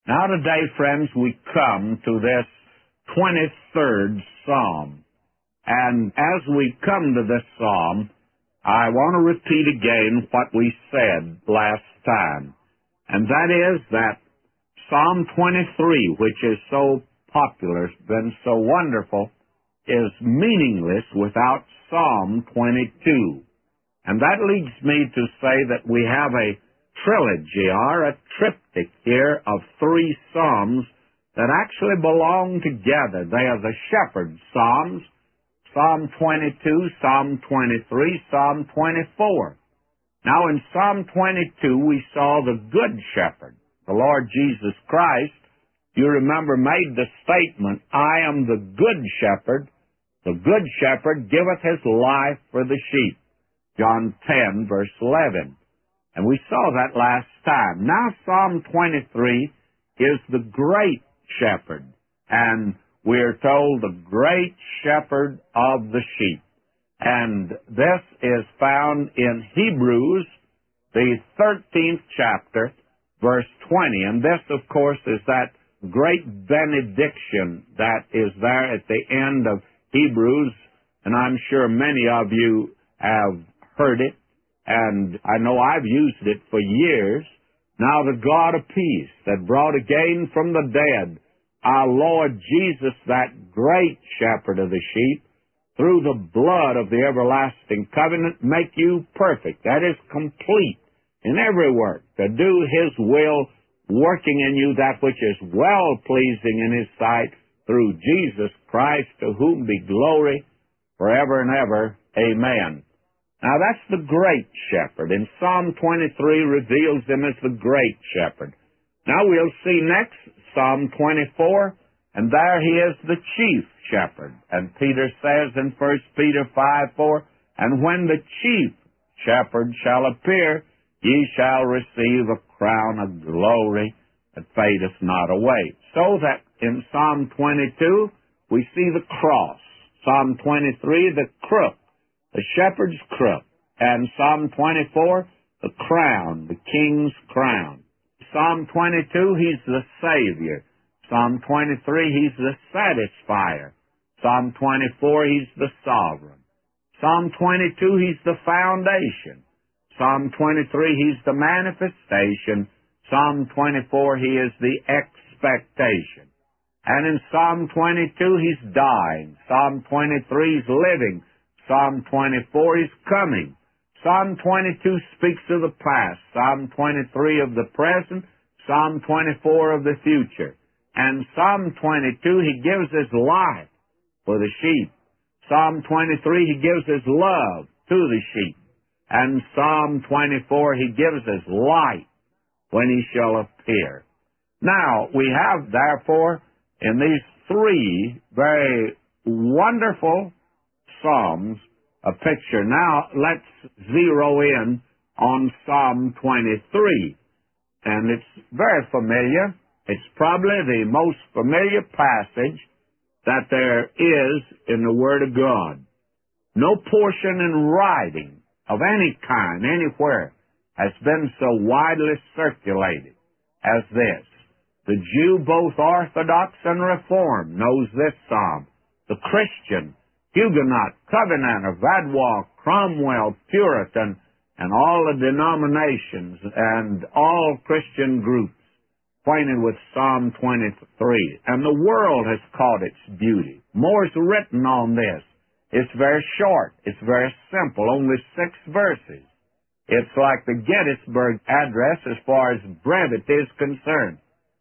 Now today, friends, we come to this 23rd Psalm. And as we come to this Psalm, I want to repeat again what we said last time. And that is that Psalm 23, which is so popular, been so wonderful, is meaningless without Psalm 22. And that leads me to say that we have a trilogy, or a triptych here of 3 Psalms that actually belong together. They are the Shepherd's Psalms, Psalm 22, Psalm 23, Psalm 24. Now in Psalm 22 we saw the Good Shepherd, the Lord Jesus Christ. You remember made the statement, I am the Good Shepherd. The Good Shepherd giveth his life for the sheep. John 10, verse 11. And we saw that last time. Now Psalm 23 is the Great Shepherd. And we're told the Great Shepherd of the sheep. And this is found in Hebrews, the 13th chapter, verse 20. And this, of course, is that great benediction that is there at the end of Hebrews. And I'm sure many of you have heard it, and I know I've used it for years. Now the God of peace that brought again from the dead our Lord Jesus, that great shepherd of the sheep, through the blood of the everlasting covenant, make you perfect. That is complete in every work, to do his will, working in you that which is well-pleasing in his sight, through Jesus Christ, to whom be glory forever and ever. Amen. Now that's the Great Shepherd, and Psalm 23 reveals him as the Great Shepherd. Now we'll see next Psalm 24, and there he is the Chief Shepherd. And Peter says in 1 Peter 5:4, and when the Chief Shepherd shall appear, ye shall receive a crown of glory that fadeth not away. So that in Psalm 22 we see the cross, Psalm 23 the crook, the shepherd's crook, and Psalm 24, the crown, the king's crown. Psalm 22, he's the Savior. Psalm 23, he's the satisfier. Psalm 24, he's the sovereign. Psalm 22, he's the foundation. Psalm 23, he's the manifestation. Psalm 24, he is the expectation. And in Psalm 22, he's dying. Psalm 23, he's living. Psalm 24 is coming. Psalm 22 speaks of the past. Psalm 23 of the present. Psalm 24 of the future. And Psalm 22, he gives his life for the sheep. Psalm 23, he gives his love to the sheep. And Psalm 24, he gives his light when he shall appear. Now, we have, therefore, in these 3 very wonderful Psalms, a picture. Now, let's zero in on Psalm 23. And it's very familiar. It's probably the most familiar passage that there is in the Word of God. No portion in writing of any kind, anywhere, has been so widely circulated as this. The Jew, both Orthodox and Reformed, knows this Psalm. The Christian, Huguenot, Covenanter, Vaudois, Cromwell, Puritan, and all the denominations and all Christian groups acquainted with Psalm 23. And the world has caught its beauty. More is written on this. It's very short. It's very simple, only 6 verses. It's like the Gettysburg Address as far as brevity is concerned.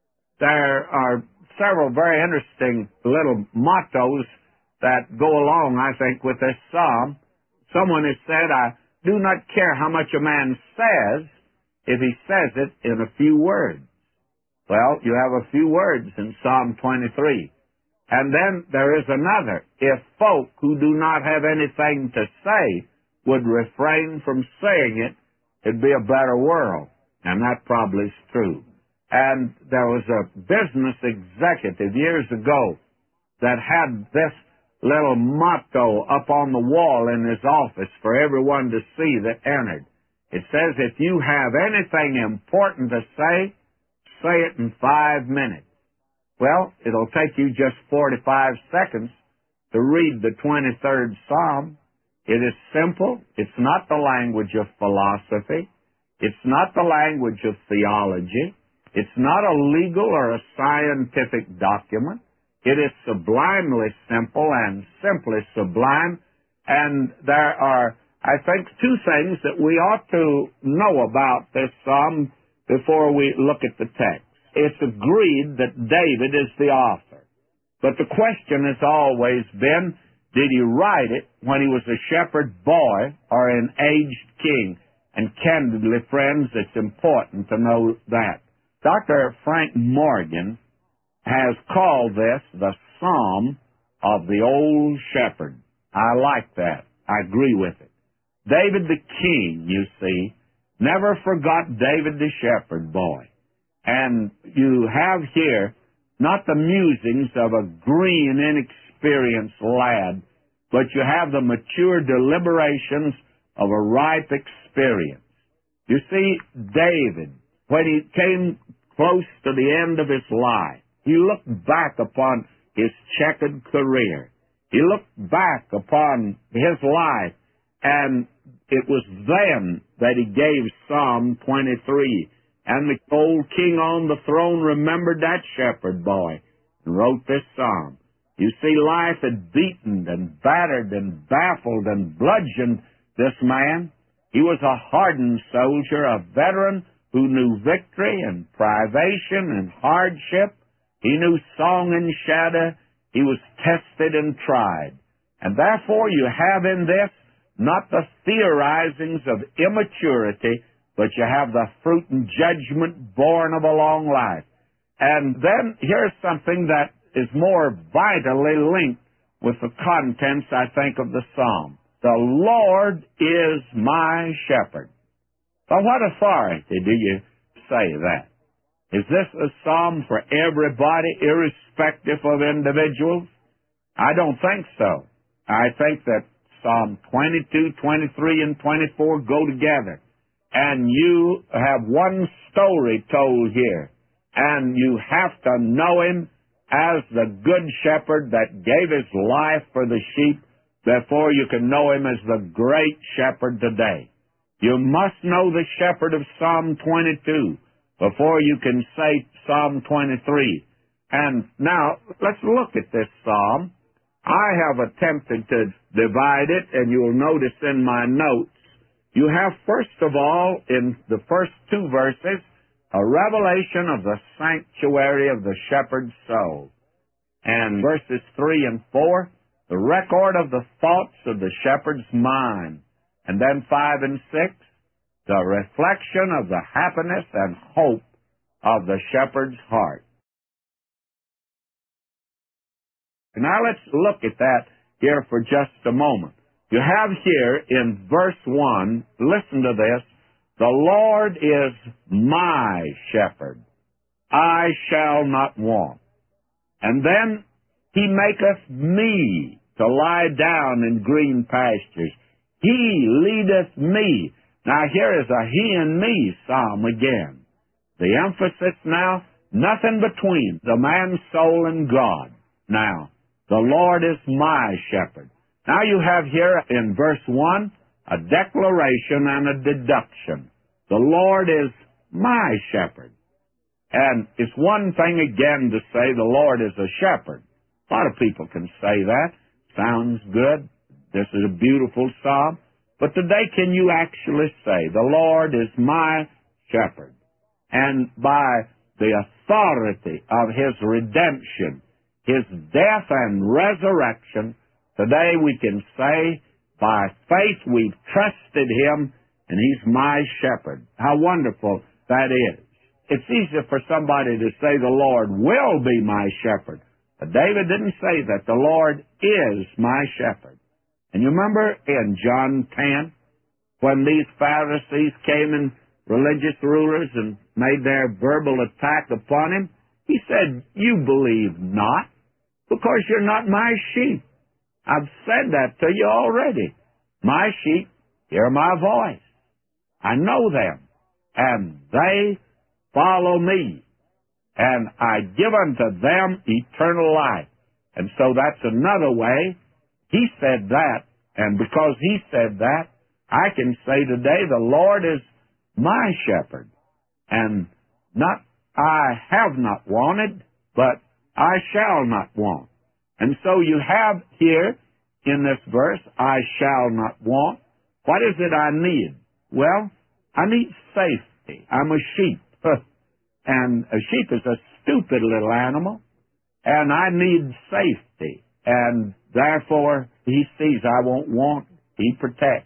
There are several very interesting little mottos that go along, I think, with this psalm. Someone has said, I do not care how much a man says if he says it in a few words. Well, you have a few words in Psalm 23. And then there is another. If folk who do not have anything to say would refrain from saying it, it'd be a better world. And that probably is true. And there was a business executive years ago that had this little motto up on the wall in his office for everyone to see that entered. It says, if you have anything important to say, say it in 5 minutes. Well, it'll take you just 45 seconds to read the 23rd Psalm. It is simple. It's not the language of philosophy. It's not the language of theology. It's not a legal or a scientific document. It is sublimely simple and simply sublime. And there are, I think, two things that we ought to know about this psalm before we look at the text. It's agreed that David is the author. But the question has always been, did he write it when he was a shepherd boy or an aged king? And candidly, friends, it's important to know that. Dr. Frank Morgan has called this the Psalm of the Old Shepherd. I like that. I agree with it. David the king, you see, never forgot David the shepherd boy. And you have here not the musings of a green, inexperienced lad, but you have the mature deliberations of a ripe experience. You see, David, when he came close to the end of his life, he looked back upon his checkered career. He looked back upon his life, and it was then that he gave Psalm 23. And the old king on the throne remembered that shepherd boy and wrote this psalm. You see, life had beaten and battered and baffled and bludgeoned this man. He was a hardened soldier, a veteran who knew victory and privation and hardship. He knew song and shadow. He was tested and tried. And therefore you have in this not the theorizings of immaturity, but you have the fruit and judgment born of a long life. And then here's something that is more vitally linked with the contents, I think, of the psalm. The Lord is my shepherd. By what authority do you say that? Is this a psalm for everybody, irrespective of individuals? I don't think so. I think that Psalm 22, 23, and 24 go together. And you have one story told here. And you have to know him as the good shepherd that gave his life for the sheep before you can know him as the great shepherd today. You must know the shepherd of Psalm 22 before you can say Psalm 23. And now, let's look at this psalm. I have attempted to divide it, and you'll notice in my notes, you have, first of all, in the first two verses, a revelation of the sanctuary of the shepherd's soul. And verses 3 and 4, the record of the thoughts of the shepherd's mind. And then 5 and 6, the reflection of the happiness and hope of the shepherd's heart. Now let's look at that here for just a moment. You have here in verse 1, listen to this, the Lord is my shepherd. I shall not want. And then he maketh me to lie down in green pastures. He leadeth me. Now here is a he and me psalm again. The emphasis now, nothing between the man's soul and God. Now, the Lord is my shepherd. Now you have here in verse 1 a declaration and a deduction. The Lord is my shepherd. And it's one thing again to say the Lord is a shepherd. A lot of people can say that. Sounds good. This is a beautiful psalm. But today can you actually say, the Lord is my shepherd? And by the authority of his redemption, his death and resurrection, today we can say, by faith we've trusted him, and he's my shepherd. How wonderful that is. It's easy for somebody to say the Lord will be my shepherd. But David didn't say that. The Lord is my shepherd. And you remember in John 10, when these Pharisees came and religious rulers and made their verbal attack upon him, he said, you believe not, because you're not my sheep. I've said that to you already. My sheep hear my voice. I know them, and they follow me. and I give unto them eternal life. And so that's another way. He said that, and because he said that, I can say today the Lord is my shepherd, and not I have not wanted, but I shall not want. And so you have here in this verse, I shall not want. What is it I need? Well, I need safety. I'm a sheep. And a sheep is a stupid little animal, and I need safety. And therefore, he sees I won't want, he protects.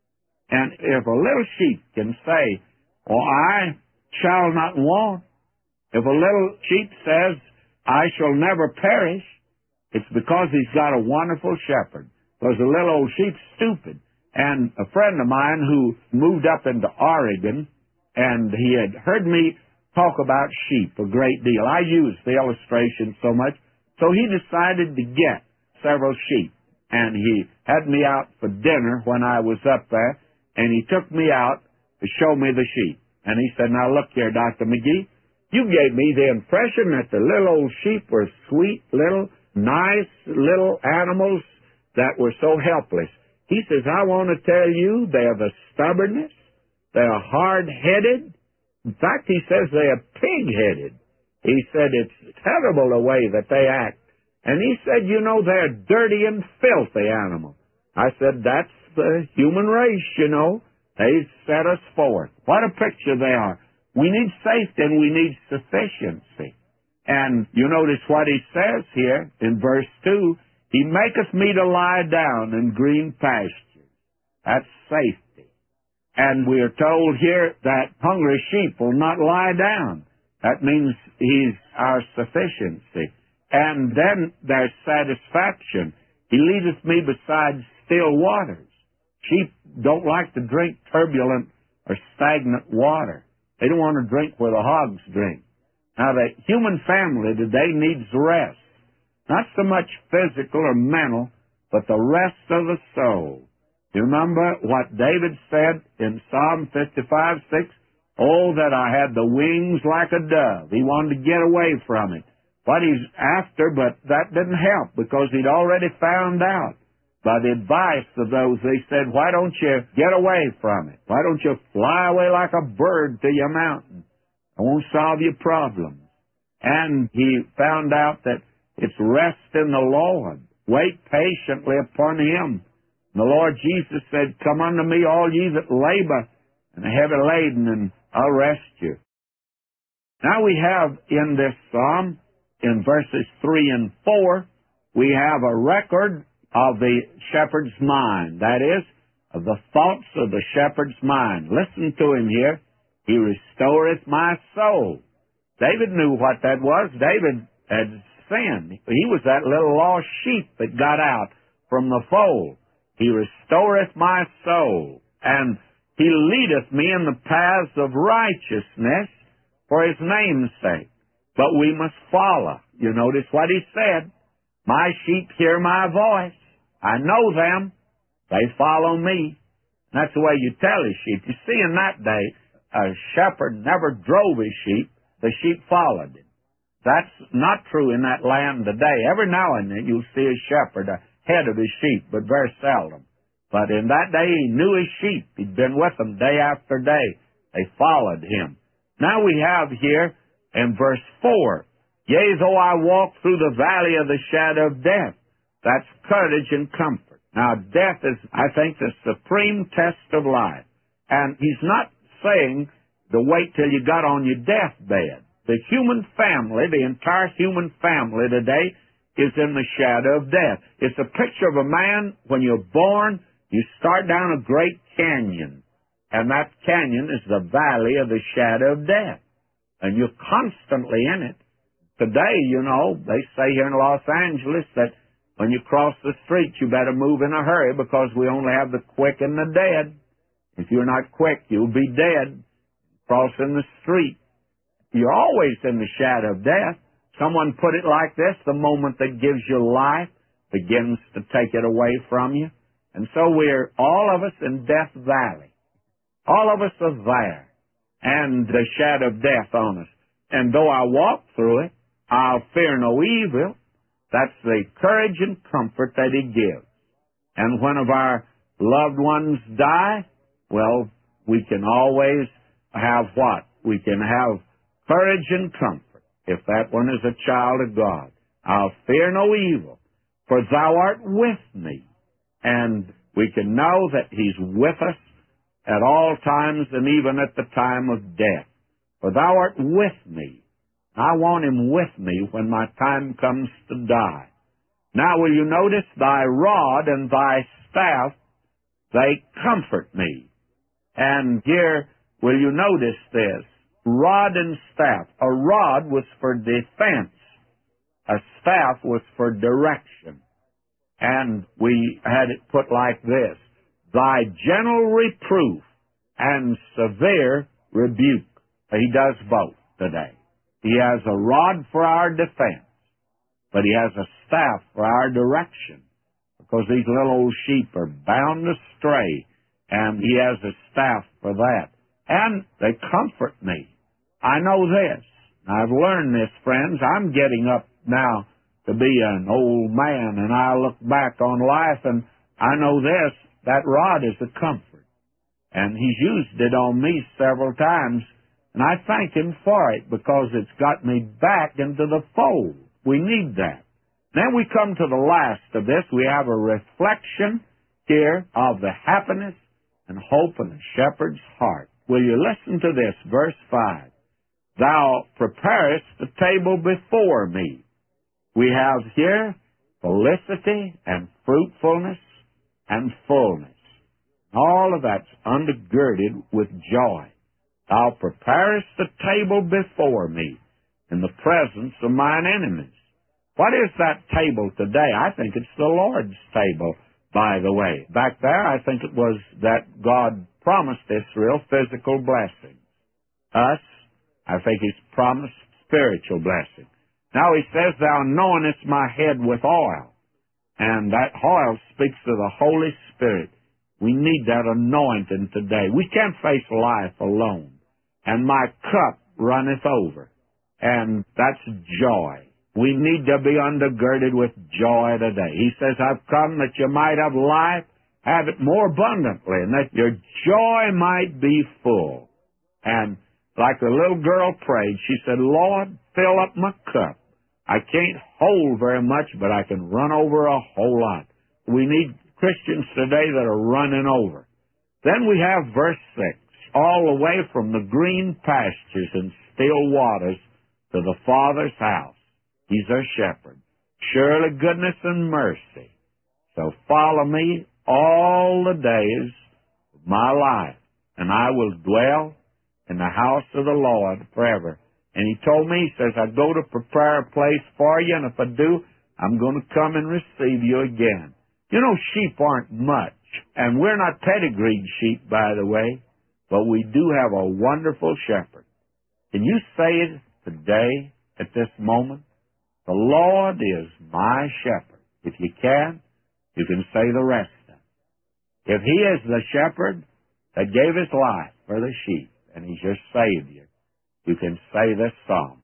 And if a little sheep can say, well, I shall not want, if a little sheep says, I shall never perish, it's because he's got a wonderful shepherd. Because the little old sheep's stupid. And a friend of mine who moved up into Oregon, and he had heard me talk about sheep a great deal. I used the illustration so much. So he decided to get several sheep. And he had me out for dinner when I was up there, and he took me out to show me the sheep. And he said, now look here, Dr. McGee, you gave me the impression that the little old sheep were sweet, little, nice little animals that were so helpless. He says, I want to tell you they're the stubbornness, they're hard-headed. In fact, he says they're pig-headed. He said it's terrible the way that they act. And he said, you know, they're dirty and filthy animals. I said, that's the human race, you know. They set us forth. What a picture they are. We need safety and we need sufficiency. And you notice what he says here in verse 2, he maketh me to lie down in green pastures. That's safety. And we are told here that hungry sheep will not lie down. That means he's our sufficiency. And then there's satisfaction. He leadeth me beside still waters. Sheep don't like to drink turbulent or stagnant water. They don't want to drink where the hogs drink. Now, the human family today needs rest. Not so much physical or mental, but the rest of the soul. You remember what David said in Psalm 55:6? Oh, that I had the wings like a dove. He wanted to get away from it. What he's after, but that didn't help because he'd already found out by the advice of those. They said, why don't you get away from it? Why don't you fly away like a bird to your mountain? It won't solve your problems. And he found out that it's rest in the Lord. Wait patiently upon him. And the Lord Jesus said, come unto me, all ye that labor and are heavy laden, and I'll rest you. Now we have in this psalm, in verses 3 and 4, we have a record of the shepherd's mind. That is, of the thoughts of the shepherd's mind. Listen to him here. He restoreth my soul. David knew what that was. David had sinned. He was that little lost sheep that got out from the fold. He restoreth my soul, and he leadeth me in the paths of righteousness for his name's sake. But we must follow. You notice what he said. My sheep hear my voice. I know them. They follow me. And that's the way you tell his sheep. You see, in that day, a shepherd never drove his sheep. The sheep followed him. That's not true in that land today. Every now and then you'll see a shepherd ahead of his sheep, but very seldom. But in that day he knew his sheep. He'd been with them day after day. They followed him. Now we have here in verse 4, yea, though I walk through the valley of the shadow of death. That's courage and comfort. Now, death is, I think, the supreme test of life. And he's not saying to wait till you got on your deathbed. The human family, the entire human family today, is in the shadow of death. It's a picture of a man, when you're born, you start down a great canyon. And that canyon is the valley of the shadow of death. And you're constantly in it. Today, you know, they say here in Los Angeles that when you cross the street, you better move in a hurry because we only have the quick and the dead. If you're not quick, you'll be dead crossing the street. You're always in the shadow of death. Someone put it like this, the moment that gives you life begins to take it away from you. And so we're all of us in Death Valley. All of us are there. And the shadow of death on us. And though I walk through it, I'll fear no evil. That's the courage and comfort that He gives. And when of our loved ones die, well, we can always have what? We can have courage and comfort. If that one is a child of God, I'll fear no evil, for Thou art with me. And we can know that He's with us at all times and even at the time of death. For Thou art with me. I want Him with me when my time comes to die. Now will you notice, Thy rod and Thy staff, they comfort me. And here, will you notice this? Rod and staff. A rod was for defense. A staff was for direction. And we had it put like this: Thy gentle reproof and severe rebuke. He does both today. He has a rod for our defense, but He has a staff for our direction, because these little old sheep are bound astray, and He has a staff for that. And they comfort me. I know this. I've learned this, friends. I'm getting up now to be an old man, and I look back on life, and I know this, that rod is a comfort. And He's used it on me several times, and I thank Him for it, because it's got me back into the fold. We need that. Then we come to the last of this. We have a reflection here of the happiness and hope in the shepherd's heart. Will you listen to this, verse 5? Thou preparest the table before me. We have here felicity and fruitfulness and fullness. All of that's undergirded with joy. Thou preparest the table before me in the presence of mine enemies. What is that table today? I think it's the Lord's table, by the way. Back there, I think it was that God promised Israel physical blessings. Us, I think He's promised spiritual blessings. Now He says, Thou anointest my head with oil. And that oil speaks of the Holy Spirit. We need that anointing today. We can't face life alone. And my cup runneth over. And that's joy. We need to be undergirded with joy today. He says, I've come that you might have life, have it more abundantly, and that your joy might be full. And like the little girl prayed, she said, Lord, fill up my cup. I can't hold very much, but I can run over a whole lot. We need Christians today that are running over. Then we have verse 6, all the way from the green pastures and still waters to the Father's house. He's our shepherd. Surely goodness and mercy shall follow me all the days of my life, and I will dwell in the house of the Lord forever. And He told me, He says, I go to prepare a place for you, and if I do, I'm going to come and receive you again. You know, sheep aren't much, and we're not pedigreed sheep, by the way, but we do have a wonderful shepherd. Can you say it today, at this moment? The Lord is my shepherd. If you can say the rest of it. If He is the shepherd that gave His life for the sheep, and He's your Savior, you can say this psalm.